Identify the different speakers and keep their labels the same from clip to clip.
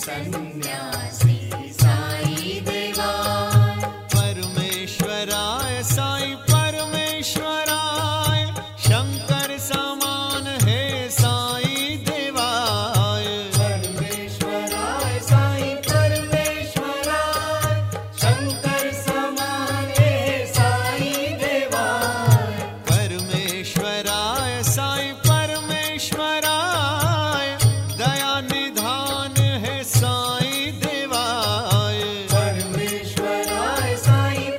Speaker 1: सन्यासी साई देवा।
Speaker 2: परमेश्वराय साई परमेश्वराय, शंकर समान है साई देवाय।
Speaker 1: परमेश्वराय साई परमेश्वराय, शंकर समान है साई देवाय।
Speaker 2: परमेश्वराय साई परमेश्वराय, दया निधान है साई देवाय।
Speaker 1: परमेश्वराय साई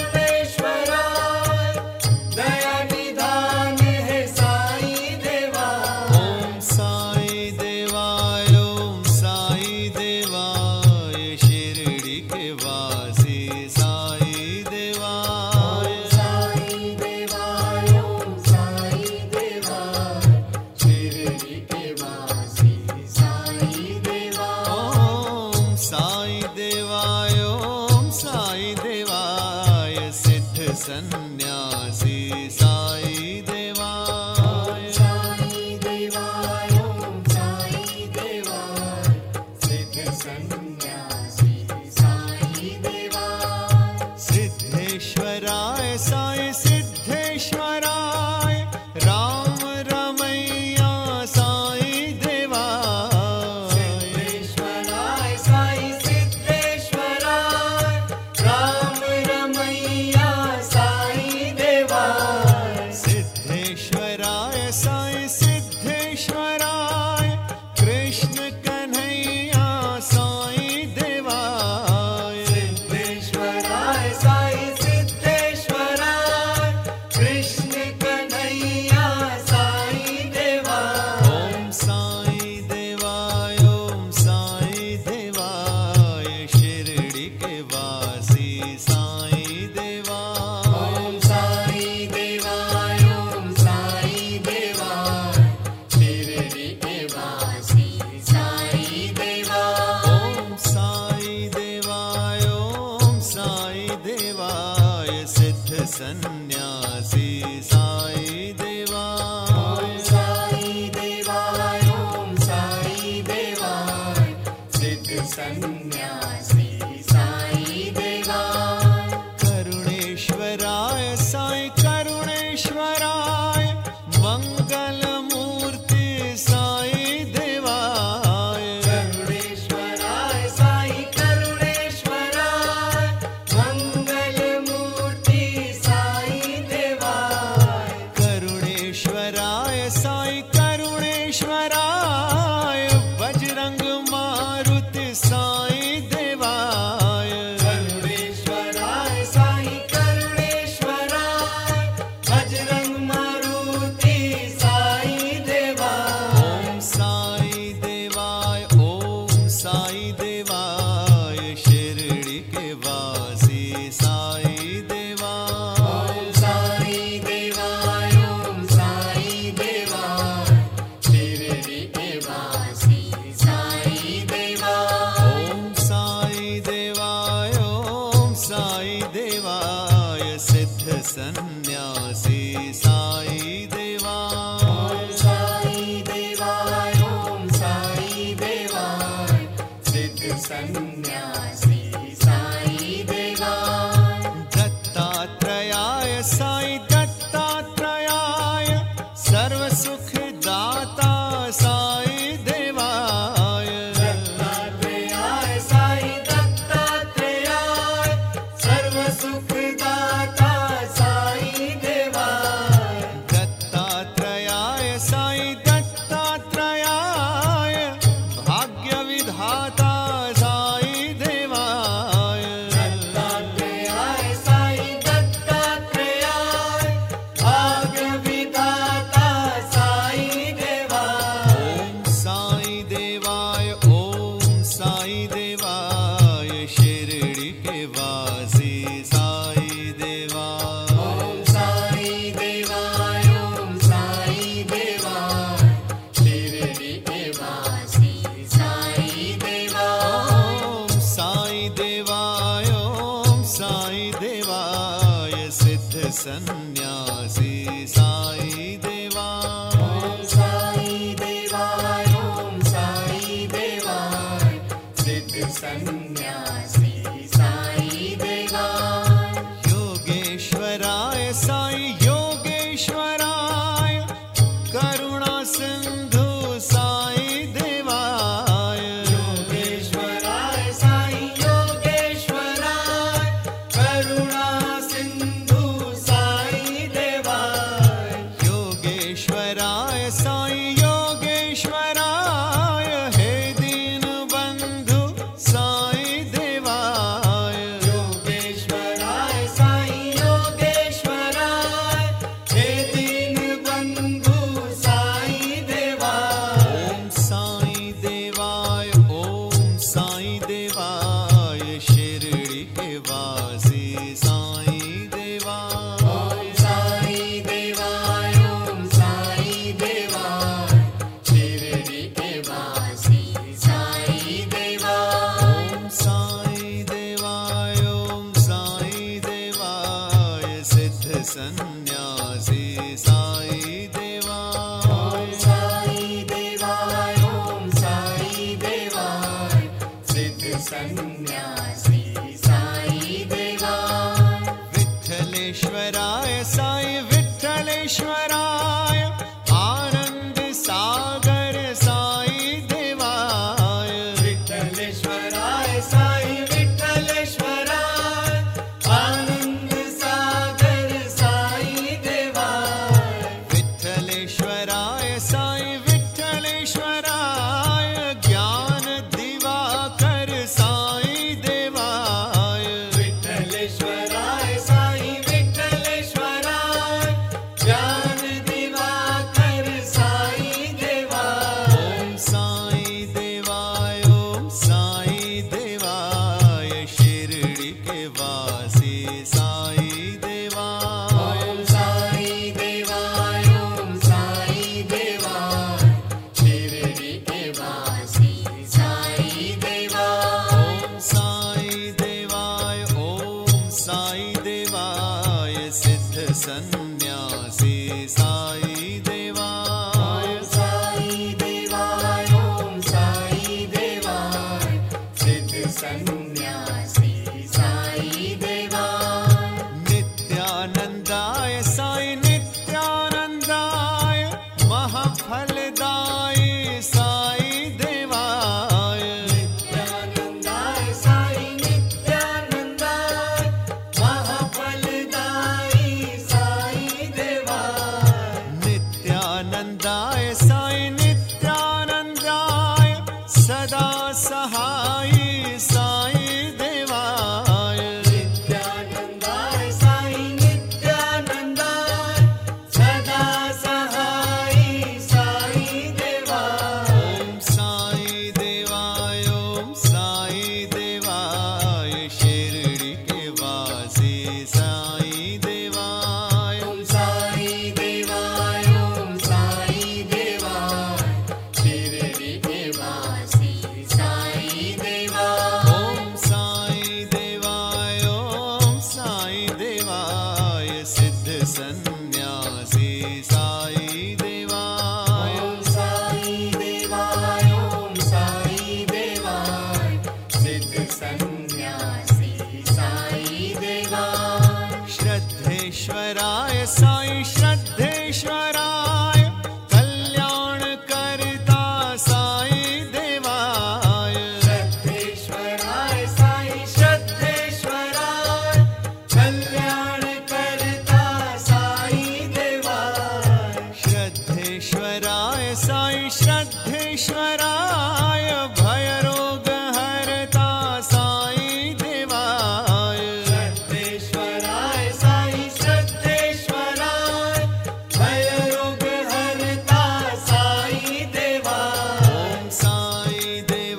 Speaker 1: परमेश्वराय, दया निधान है साई देवाय।
Speaker 2: ओम साई देवाय, ओम साई देवाय, शिरडी के वासी साई देवाय।
Speaker 1: साई देवाय, ओम साई देवाय, शिरडी के वासी साई देवाय।
Speaker 2: ओम साई देवाय, ओम साई देवाय, सिद्ध सन्यासी साई देवाय।
Speaker 1: साई देवाय, ओम साई देवाय, सिद्ध सन्यासी साई देवाय।
Speaker 2: सिद्धेश्वराय साई सिद्धेश्वराय, राम रमैया साई देवाय।
Speaker 1: सिद्धेश्वराय साई सिद्धेश्वराय, राम रमैया साई देवाय।
Speaker 2: सिद्धेश्वराय साई सिद्धेश्वराय, कृष्ण कन्हैया साई देवाय।
Speaker 1: सिद्धेश्वराय साई सिद्धेश्वराय, कृष्ण कन्हैया साई देवाय।
Speaker 2: ओम साई देवाय, ओम साई देवाय, शिरडी के वासी साई देवाय।
Speaker 1: ओम साई देवाय, ओम साई देवाय, शिरडी के वासी साई देवाय।
Speaker 2: ओम साई देवाय, ओम साई देवाय, सिद्ध सन्यासी साई देवाय।
Speaker 1: साई देवाय, ओम साई देवाय, सिद्ध सन्यासी साई देवाय।
Speaker 2: करुणेश्वराय साई करुणेश्वराय, मंगल मूर्ति साई देवाय।
Speaker 1: करुणेश्वराय साई करुणेश्वराय, मंगल मूर्ति साई देवाय।
Speaker 2: करुणेश्वराय साई करुणेश्वराय, बजरंग मारुति साई देवाय।
Speaker 1: करुणेश्वराय साई करुणेश्वराय, बजरंग मारुति साई देवाय।
Speaker 2: ओम साई देवाय, ओम साई देवाय, शिरडी के वासी साई देवाय।
Speaker 1: ओम साई देवाय, ओम साई देवाय, शिरडी के वासी साई देवाय।
Speaker 2: ओम साई देवाय, ओम साई देवाय, सिद्ध सन्यासी साई देवाय।
Speaker 1: ओम साई देवाय, ओम साई देवाय, सिद्ध सन्यासी साई देवाय।
Speaker 2: दत्तात्रेयाय साई दत्तात्रेयाय, सर्व सुख दाता साई देवाय।
Speaker 1: दत्तात्रेयाय साई दत्तात्रेयाय, सर्व सुख दाता साई देवाय।
Speaker 2: दत्तात्रेयाय साई दत्तात्रेयाय, भाग्य विधाता साई देवाय।
Speaker 1: दत्तात्रेयाय साई दत्तात्रेयाय, भाग्य विधाता साई देवाय।
Speaker 2: ओम साई देवाय, ओम साई देवाय, शिरडी के वासी साई देवाय।
Speaker 1: ओम साई देवाय, ओम साई देवाय, शिरडी के वासी साई देवाय।
Speaker 2: ओम साई देवाय, ओम साई देवाय, सिद्ध सन्यासी साई देवाय।
Speaker 1: ओम साई देवाय, ओम साई देवाय, सन्यासी साई देवाय
Speaker 2: योगेश्वराय साई योगेश्वराय करुणा सिंधु साई देवाय
Speaker 1: योगेश्वराय साई योगेश्वराय करुणा सिंधु साई देवाय
Speaker 2: योगेश्वराय साई योगेश्वराय हे दीन बंधु साई देवाय
Speaker 1: योगेश्वराय साई योगेश्वराय हे दीन बंधु साई देवाय
Speaker 2: ओम साई देवाय शिरडी के वासी साई देवाय
Speaker 1: ओम साई देवाय ओम साई देवाय शिरडी के वासी साई देवाय
Speaker 2: ओम साई देवाय सिद्ध सन्यासी साई देवाय
Speaker 1: ओम साई देवाय ओम साई देवाय सिद्ध सन्यासी साई देवाय
Speaker 2: विठ्ठलेश्वराय साई विठ्ठलेश्वराय आनंद सागर साई देवाय
Speaker 1: विठ्ठलेश्वराय साई विठ्ठलेश्वराय आनंद सागर साई देवाय
Speaker 2: विठ्ठलेश्वराय साई विठ्ठलेश्वराय ज्ञान दिवाकर साई देवाय
Speaker 1: विठ्ठलेश्वराय साई विठ्ठलेश्वराय ज्ञान दिवाकर साई देवाय
Speaker 2: ओम साई देवाय शिरडी के वासी साई देवाय
Speaker 1: ओम साई देवाय ओम साई देवाय शिरडी के वासी साई देवाय
Speaker 2: ओम साई देवाय सिद्ध सन्यासी साई देवाय
Speaker 1: ओम साई देवाय ओम साई देवाय सिद्ध सन्यासी साई देवाय
Speaker 2: नित्यानंदाय साई नित्यानंदाय महाफलदायी साई देवाय
Speaker 1: नित्यानंदाय साई नित्यानंदाय महाफलदायी साई देवाय
Speaker 2: नित्यानंदाय साई नित्यानंदाय सदा सहायी साई देवाय
Speaker 1: नित्यानंदाय साई नित्यानंदाय सदा सहायी साई देवाय
Speaker 2: ओम साई देवाय शिरडी के वासी साई देवाय
Speaker 1: ओम साई देवाय ओम साई देवाय शिरडी के वासी साई देवाय
Speaker 2: ओम साई देवाय सिद्ध सन्यासी साई देवाय
Speaker 1: ओम साई देवाय ओम साई देवाय सिद्ध सन्यासी साई देवाय
Speaker 2: श्रद्धेश्वराय साई श्रद्धेश्वराय कल्याण करता साई देवाय
Speaker 1: श्रद्धेश्वराय साई श्रद्धेश्वराय कल्याण करता साई देवाय
Speaker 2: श्रद्धेश्वराय साई श्रद्धेश्वराय भयरोग हरता साई देवाय
Speaker 1: श्रद्धेश्वराय साई श्रद्धेश्वराय भयरोग हरता साई देवाय
Speaker 2: ओम साई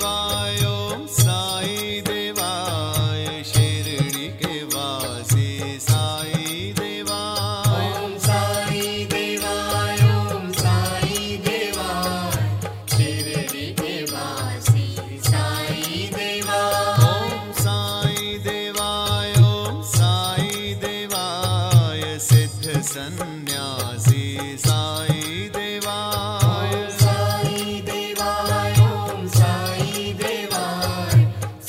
Speaker 2: देवाय शिरडी के वासी साई देवाय
Speaker 1: ओम साई देवाय ओम साई देवाय शिरडी के वासी साई देवाय
Speaker 2: ओम साई देवाय सिद्ध सन्यासी साई देवाय
Speaker 1: ओम साई देवाय ओम साई देवाय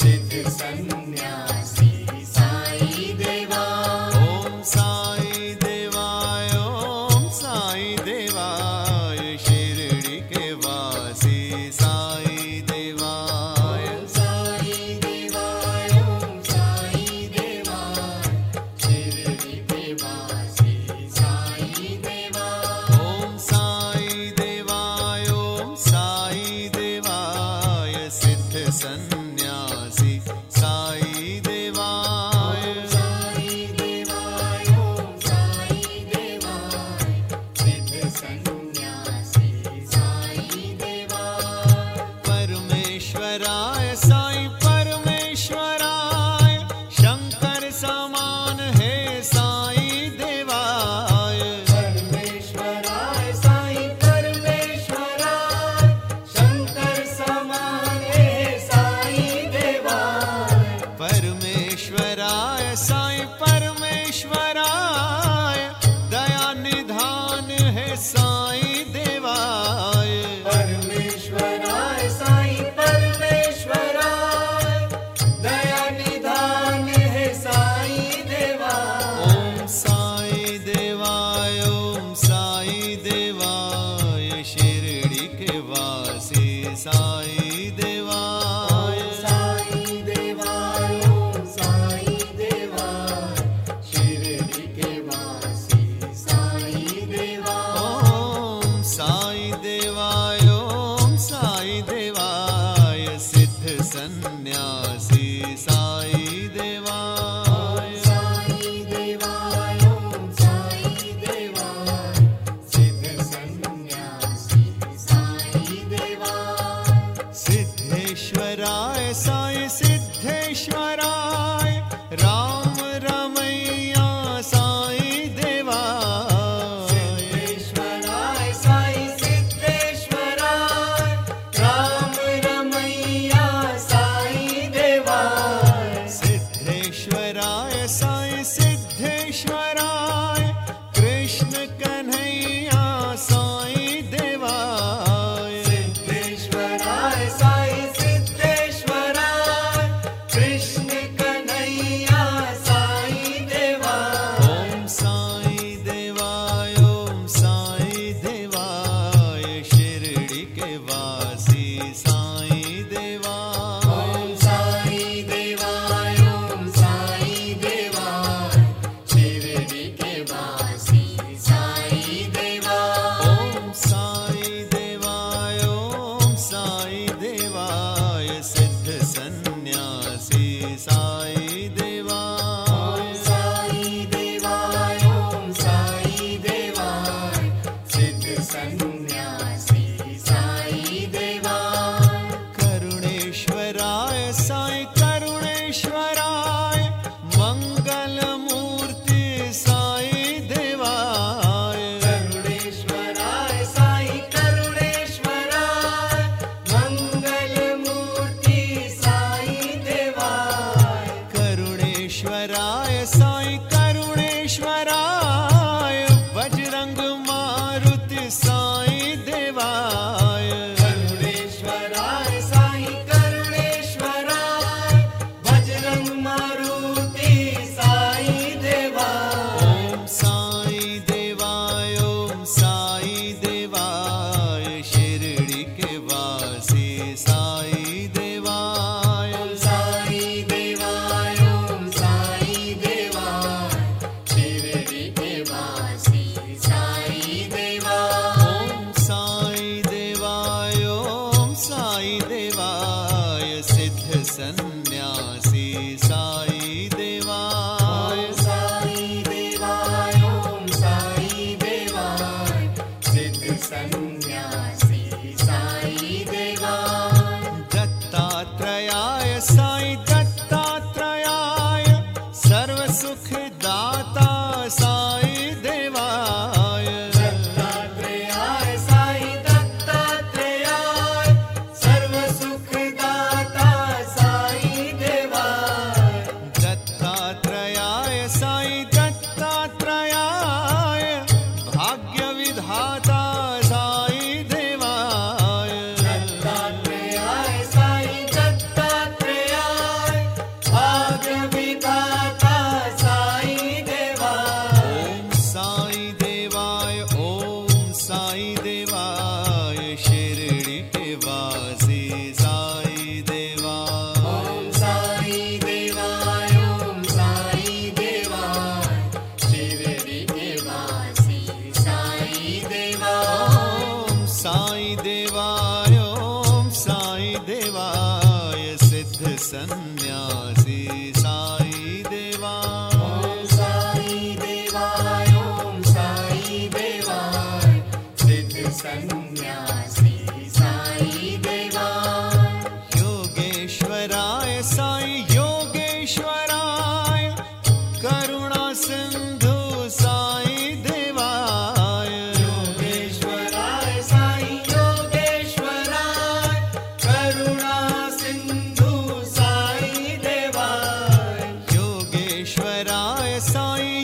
Speaker 2: सन्न्यासी साई देवाय।
Speaker 1: साई देवाय ओम साई देवाय सिद्ध सन्न्यासी साई देवाय।
Speaker 2: करुणेश्वराय साई करुणेश्वराय मंगल मूर्ति साई देवाय।
Speaker 1: करुणेश्वराय साई करुणेश्वराय मंगल मूर्ति साई देवाय।
Speaker 2: करुणेश्वराय साई करुणेश्वराय बजरंग मारुति साई देवाय।
Speaker 1: करुणेश्वराय साई करुणेश्वराय बजरंग मारुति साई देवाय।
Speaker 2: ओम साई देवाय ओम साई देवाय शिरडी के वासी साई देवाय।
Speaker 1: ओम साई देवाय ओम साई देवाय शिरडी के वासी साई देवाय।
Speaker 2: ओम साई देवाय ओम साई देवाय सिद्ध सन्न्यासी साई देवाय।
Speaker 1: ओम साई देवाय ओम साई देवाय सिद्ध सन्न्यासी साई देवाय।
Speaker 2: दत्तात्रेयाय साई दत्तात्रेयाय सर्व सुख दाता साई देवाय।
Speaker 1: दत्तात्रेयाय साई दत्तात्रेयाय सर्व सुख दाता साई देवाय।
Speaker 2: दत्तात्रेयाय साई दत्तात्रेयाय भाग्य विधाता साई देवाय।
Speaker 1: दत्तात्रेयाय साई दत्तात्रेयाय भाग्य विधाता साई देवाय।
Speaker 2: ओम साई देवाय ओम साई देवाय शिरडी के वासी साई देवाय।
Speaker 1: ओम साई देवाय ओम साई देवाय शिरडी के वासी साई देवाय।
Speaker 2: ओम साई देवाय ओम साई देवाय सिद्ध सन्न्यासी साई देवाय।
Speaker 1: ओम साई देवाय ओम साई देवाय सिद्ध सन्न्यासी साई देवाय।
Speaker 2: योगेश्वराय साई योगेश्वराय करुणा सिंधु साई देवाय।
Speaker 1: योगेश्वराय साई योगेश्वराय करुणा सिंधु साई देवाय।
Speaker 2: योगेश्वराय साई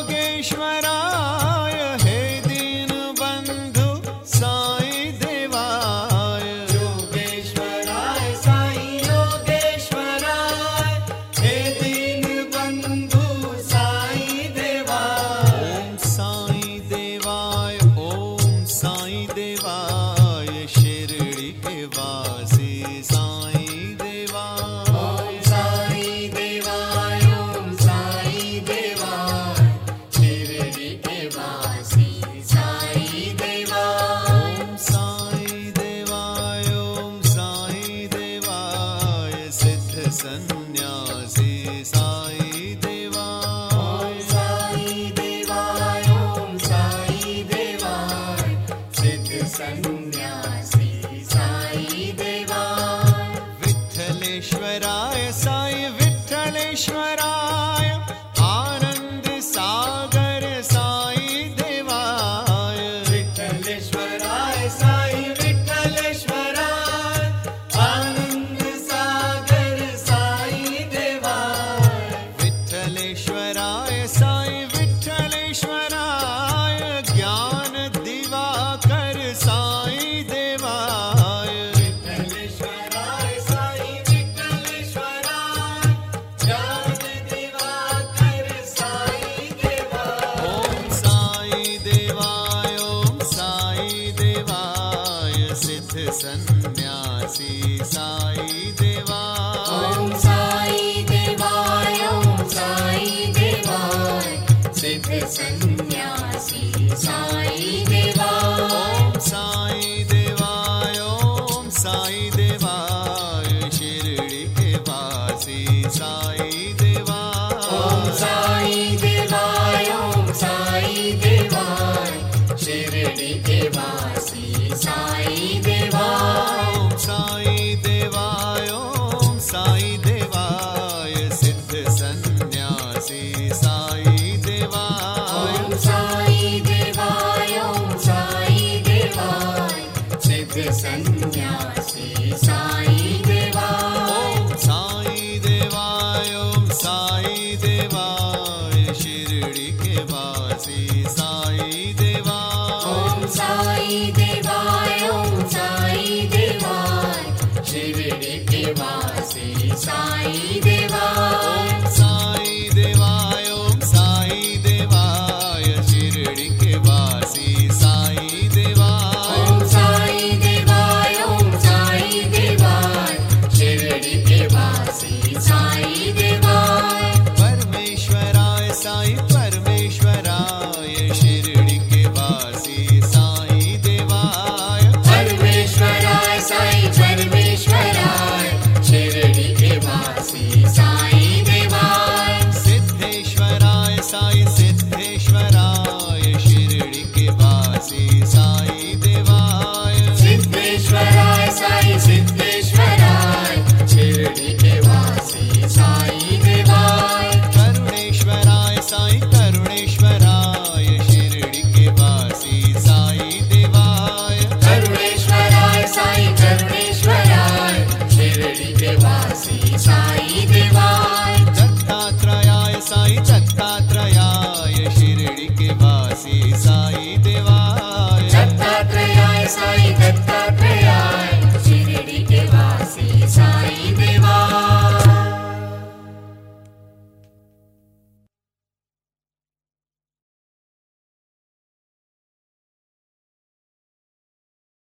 Speaker 2: योगेश्वराय हे दीन बंधु साई देवाय।
Speaker 1: योगेश्वराय साई योगेश्वराय हे दीन बंधु साई देवाय।
Speaker 2: ओम साई देवाय ओम साई देवाय शिरडी के वासी साई देवाय।
Speaker 1: ओम साई देवाय ओम साई देवाय शिरडी के वासी साई देवाय।
Speaker 2: ओम साई देवाय ओम साई देवाय सिद्ध सन्न्यासी साई देवाय।
Speaker 1: ओम साई देवाय ओम साई देवाय सिद्ध सन्न्यासी साई देवाय।
Speaker 2: विठ्ठलेश्वराय साई विठ्ठलेश्वराय आनंद सागर साई देवाय।
Speaker 1: विठ्ठलेश्वराय साई विठ्ठलेश्वराय आनंद सागर साई देवाय।
Speaker 2: विठ्ठलेश्वराय साई विठ्ठलेश्वराय ज्ञान दिवाकर साई देवाय।
Speaker 1: विठ्ठलेश्वराय साई विठ्ठलेश्वराय ज्ञान
Speaker 2: वासी साई देवाय।
Speaker 1: ओम साई देवाय, ओम साई देवाय, शिरडी के वासी साई देवाय।
Speaker 2: ओम साई देवाय, ओम साई देवाय, सिद्ध सन्यासी साई देवाय।
Speaker 1: ओम साई देवाय, ओम साई देवाय, सिद्ध सन्यासी साई देवाय।
Speaker 2: ओम साई देवाय, ओम साई देवाय, शिरडी के वासी